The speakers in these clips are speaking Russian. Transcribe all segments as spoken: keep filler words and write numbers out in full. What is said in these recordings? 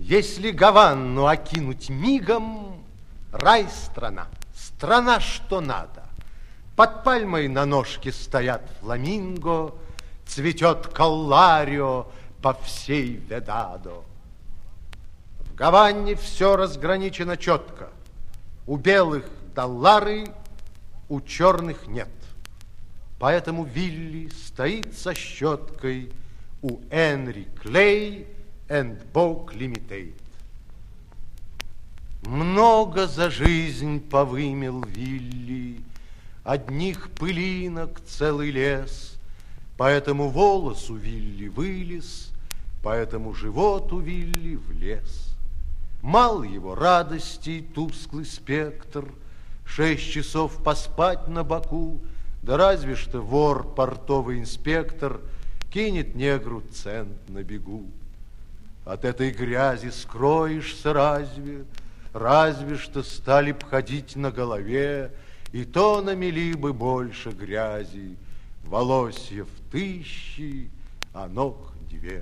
Если Гаванну окинуть мигом, рай-страна, страна, что надо. Под пальмой на ножке стоят фламинго, цветет калларио по всей Ведадо. В Гаване все разграничено четко. У белых доллары, у черных нет. Поэтому Вилли стоит со щеткой у Энри Клей энд Бок Лимитейд. Много за жизнь повымел Вилли, одних пылинок целый лес, поэтому волос у Вилли вылез, поэтому живот у Вилли влез. Мал его радостей тусклый спектр, шесть часов поспать на боку, да разве что вор, портовый инспектор, кинет негру цент на бегу. От этой грязи скроешься разве, разве что стали б ходить на голове, и то намели бы больше грязи, волосьев тысячи, а ног две.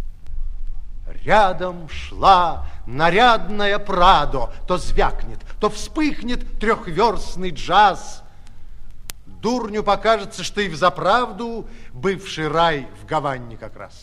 Рядом шла нарядная Прадо, то звякнет, то вспыхнет трехверстный джаз. Дурню покажется, что и взаправду бывший рай в Гаване как раз.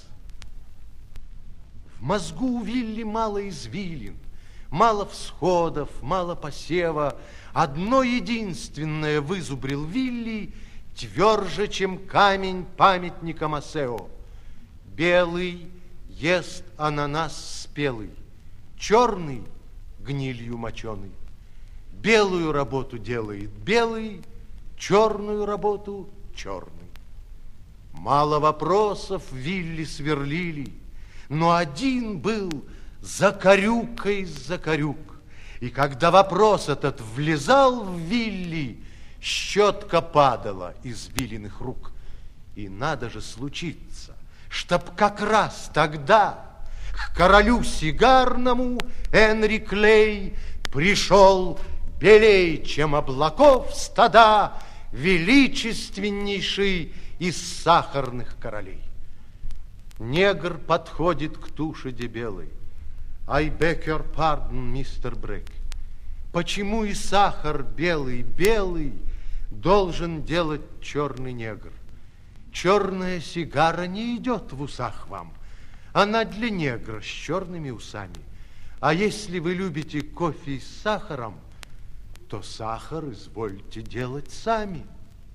В мозгу у Вилли мало извилин, мало всходов, мало посева. Одно единственное вызубрил Вилли, тверже, чем камень памятника Масео. Белый ест ананас спелый, черный гнилью моченый. Белую работу делает белый, черную работу черный. Мало вопросов Вилли сверлили, но один был закорюкой закорюк. И когда вопрос этот влезал в Вилли, щетка падала из Виллиных рук. И надо же случиться, чтоб как раз тогда к королю сигарному Энри Клей пришел белей, чем облаков стада, величественнейший из сахарных королей. Негр подходит к туше дебелой. I beg your pardon, мистер Брэк. Почему и сахар белый, белый должен делать черный негр? Черная сигара не идет в усах вам. Она для негра с черными усами. А если вы любите кофе с сахаром, то сахар извольте делать сами.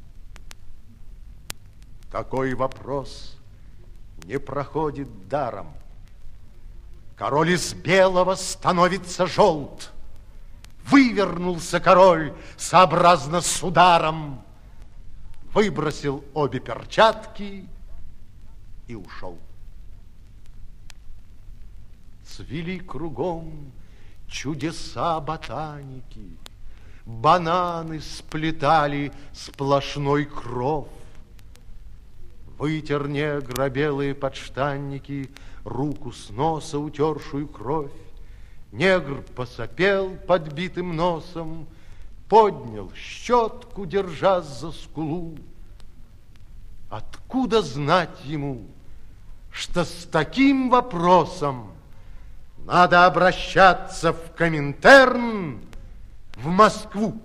Такой вопрос не проходит даром. Король из белого становится желт. Вывернулся король сообразно с ударом, выбросил обе перчатки и ушел. Цвели кругом чудеса ботаники, бананы сплетали сплошной кров. Вытер негра белые подштанники, руку с носа утершую кровь. Негр посопел подбитым носом, поднял щетку, держа за скулу. Откуда знать ему, что с таким вопросом надо обращаться в Коминтерн, в Москву?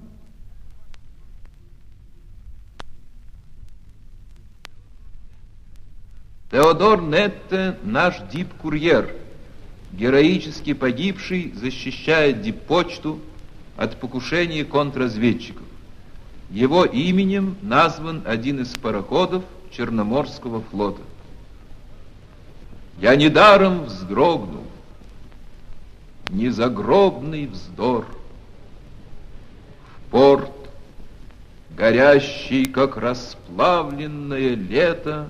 Теодор Нетте, наш дипкурьер, героически погибший, защищая диппочту от покушения контрразведчиков. Его именем назван один из пароходов Черноморского флота. Я недаром вздрогнул, незагробный вздор. В порт, горящий, как расплавленное лето,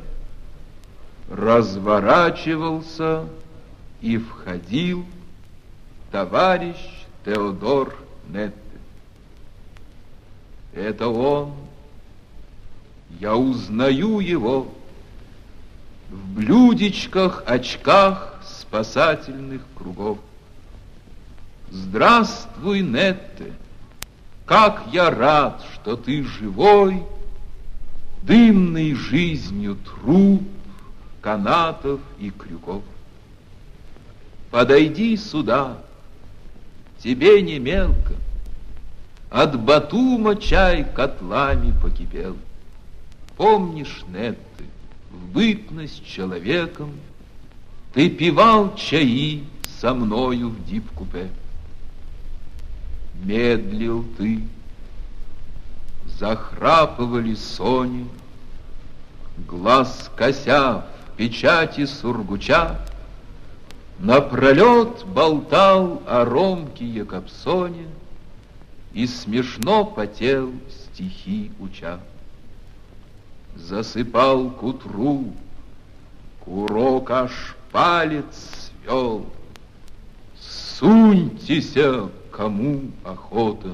разворачивался и входил товарищ Теодор Нетте. Это он. Я узнаю его в блюдечках, очках спасательных кругов. Здравствуй, Нетте, как я рад, что ты живой, дымный жизнью труб, канатов и крюков. подойди сюда, тебе не мелко. От Батума чай котлами покипел. Помнишь, Нетты, в бытность человеком ты пивал чаи со мною в дип-купе. Медлил ты, захрапывали сони, глаз кося в печати сургуча, напролет болтал о Ромке Якобсоне и смешно потел, стихи уча. Засыпал к утру, курок аж палец свел. Суньтеся, кому охота.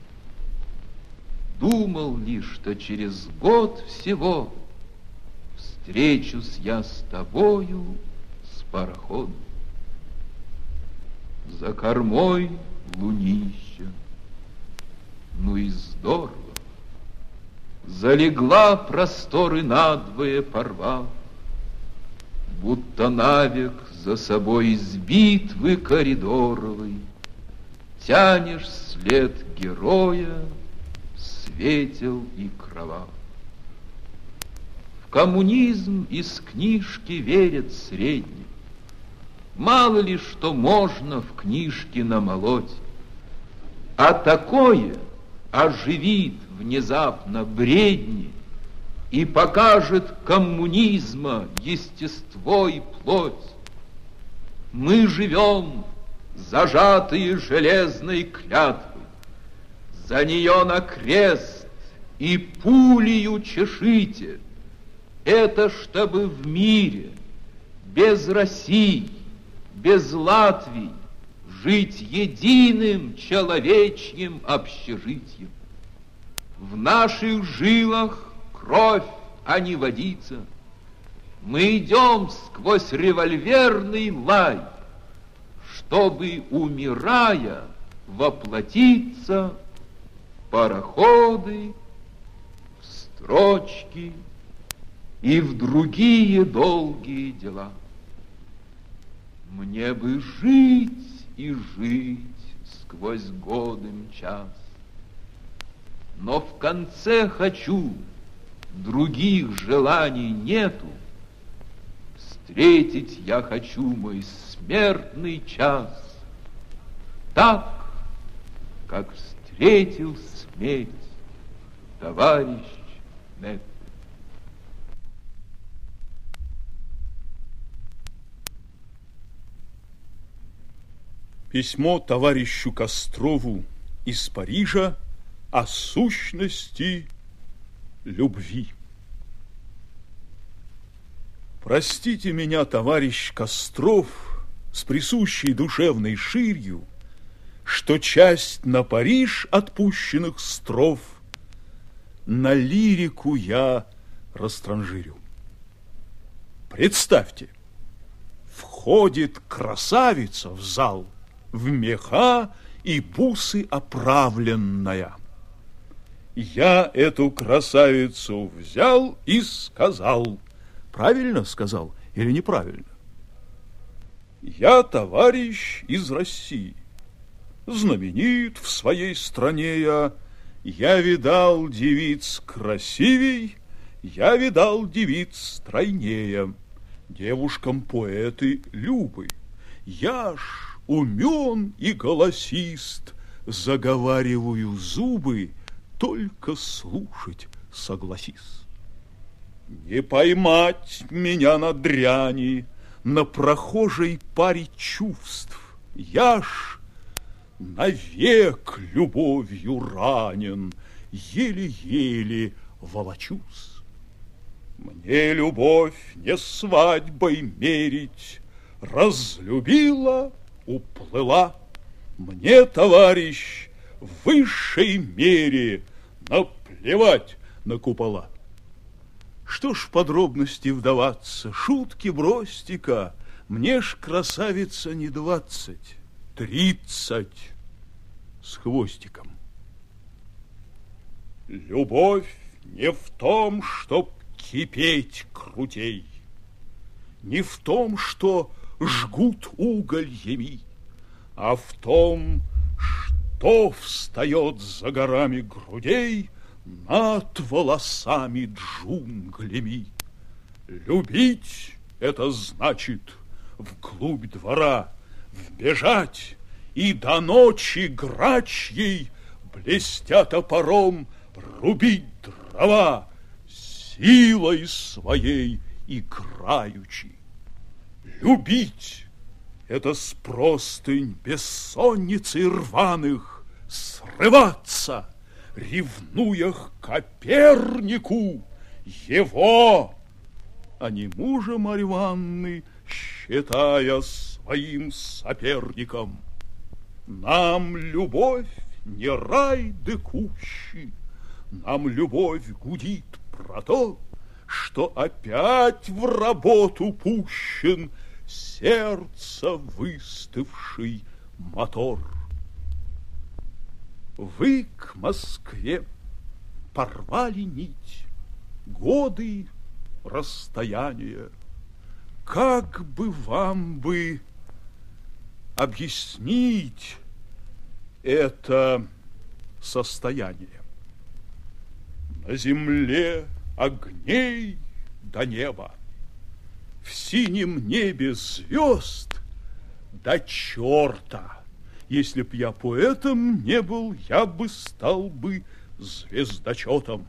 Думал ли, что через год всего встречусь я с тобою с пароходом. За кормой лунища, ну и здорово. Залегла просторы надвое порвав, будто навек за собой из битвы коридоровой тянешь след героя, светел и кровав. В коммунизм из книжки верят средне. Мало ли что можно в книжке намолоть, а такое оживит внезапно бредни и покажет коммунизма естество и плоть. Мы живем, зажатые железной клятвой, за нее на крест и пулею чешите. Это чтобы в мире без России, без Латвии жить единым человечьим общежитием. В наших жилах кровь, а не водица. Мы идем сквозь револьверный лай, чтобы, умирая, воплотиться в пароходы, в строчки и в другие долгие дела. Мне бы жить и жить сквозь годы мчас, но в конце хочу, других желаний нету, встретить я хочу мой смертный час так, как встретил смерть товарищ Нетты. Письмо товарищу Кострову из Парижа о сущности любви. Простите меня, товарищ Костров, с присущей душевной ширью, что часть на Париж отпущенных строф на лирику я растранжирю. Представьте, входит красавица в зал, в меха и бусы оправленная. Я эту красавицу взял и сказал. Правильно сказал или неправильно? Я товарищ из России, знаменит в своей стране я. Я видал девиц красивей, я видал девиц стройнее. Девушкам поэты любы, я ж умен и голосист, заговариваю зубы, только слушать согласись. Не поймать меня на дряни, на прохожей паре чувств. Я ж навек любовью ранен, еле-еле волочусь. Мне любовь не свадьбой мерить, разлюбила, уплыла. Мне, товарищ, в высшей мере наплевать на купола. Что ж в подробности вдаваться, шутки бросьте-ка, мне ж, красавица, не двадцать, тридцать с хвостиком. Любовь не в том, чтоб кипеть крутей, не в том, что жгут угольями, а в том, что встает за горами грудей над волосами джунглями. Любить — это значит вглубь двора вбежать и до ночи грачьей, блестя топором, рубить дрова силой своей играючи. Любить — это с простынь бессонницы рваных срываться, ревнуя к Копернику его, а не мужа Марьи Ивановны, считая своим соперником. Нам любовь не рай дыкущий, нам любовь гудит про то, что опять в работу пущен сердце выставший мотор. Вы к Москве порвали нить, годы расстояния. Как бы вам бы объяснить это состояние? На земле огней до неба, в синем небе звезд до черта. Если б я поэтом не был, я бы стал бы звездочетом.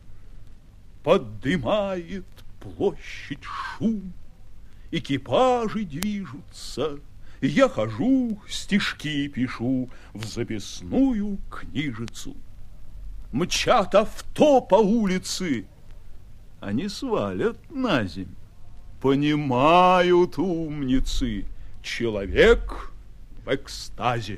Подымает площадь шум, экипажи движутся, я хожу, стишки пишу в записную книжицу. Мчат авто по улице, они свалят на земь. Понимают умницы, человек в экстазе.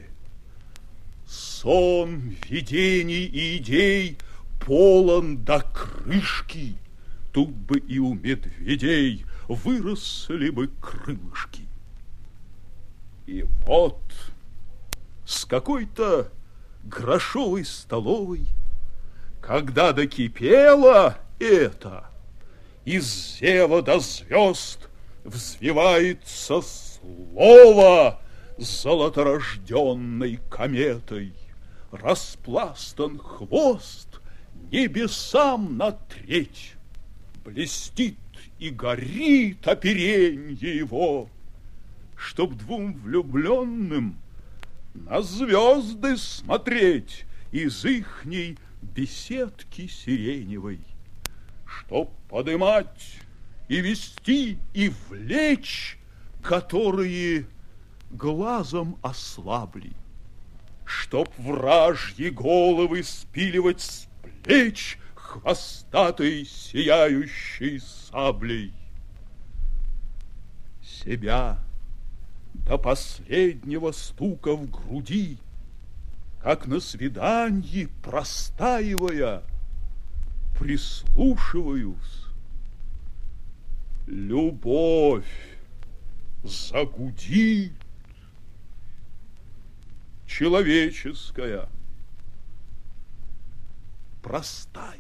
Сон видений и идей полон до крышки. Тут бы и у медведей выросли бы крылышки. И вот с какой-то грошовой столовой, когда докипело это, из зева до звезд взвивается слово золоторожденной кометой. Распластан хвост небесам на треть, блестит и горит оперенье его, чтоб двум влюбленным на звезды смотреть из ихней беседки сиреневой, чтоб подымать и вести и влечь, которые глазом ослабли, чтоб вражьи головы спиливать с плеч хвостатой сияющей саблей. Себя до последнего стука в груди, как на свиданье простаивая, прислушиваюсь. Любовь загудит, человеческая, простая.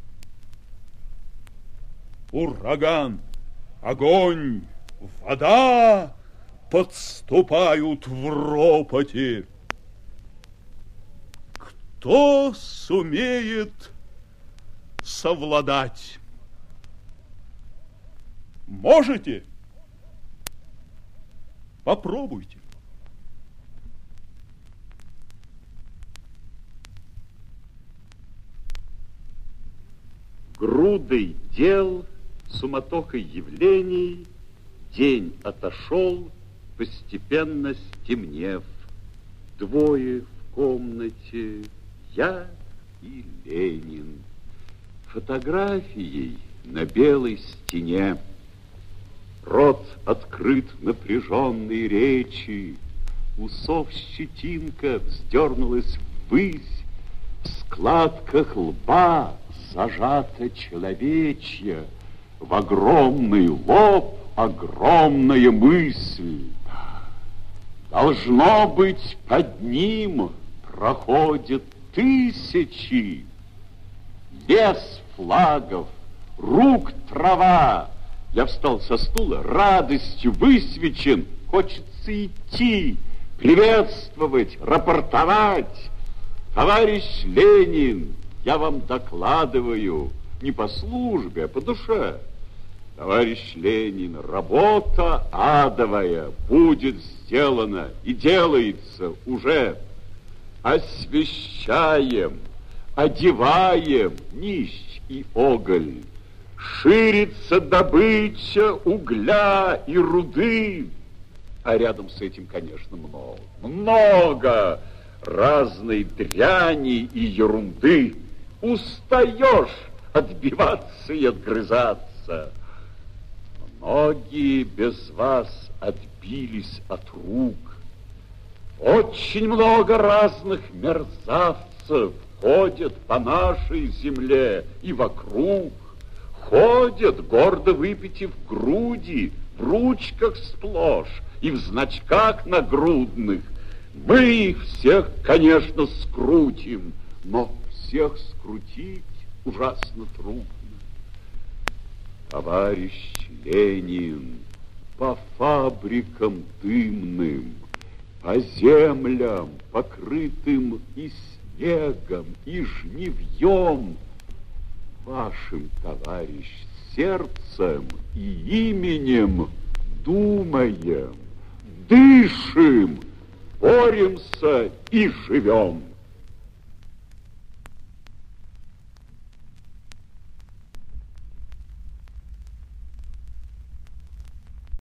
Ураган, огонь, вода подступают в ропоте. Кто сумеет совладать? Можете? Попробуйте. Грудой дел, суматохой явлений день отошел, постепенно стемнев. Двое в комнате, я и Ленин. Фотографией на белой стене. Рот открыт напряженной речи, усов щетинка вздернулась ввысь, в складках лба зажата человечья, в огромный лоб огромная мысль. Должно быть, под ним проходят тысячи. Лес флагов, рук трава. Я встал со стула, радостью высвечен. хочется идти, приветствовать, рапортовать. Товарищ Ленин, я вам докладываю, не по службе, а по душе. Товарищ Ленин, работа адовая будет сделана и делается уже. Освещаем, одеваем нищ и оголь. Ширится добыча угля и руды. А рядом с этим, конечно, много, много разной дряни и ерунды. Устаешь отбиваться и отгрызаться. Многие без вас отбились от рук. Очень много разных мерзавцев ходят по нашей земле и вокруг. Ходят, гордо выпитив груди, в ручках сплошь и в значках нагрудных. Мы их всех, конечно, скрутим, но всех скрутить ужасно трудно. Товарищ Ленин, по фабрикам дымным, по землям, покрытым и снегом, и жнивьем, вашим, товарищ, сердцем и именем думаем, дышим, боремся и живем.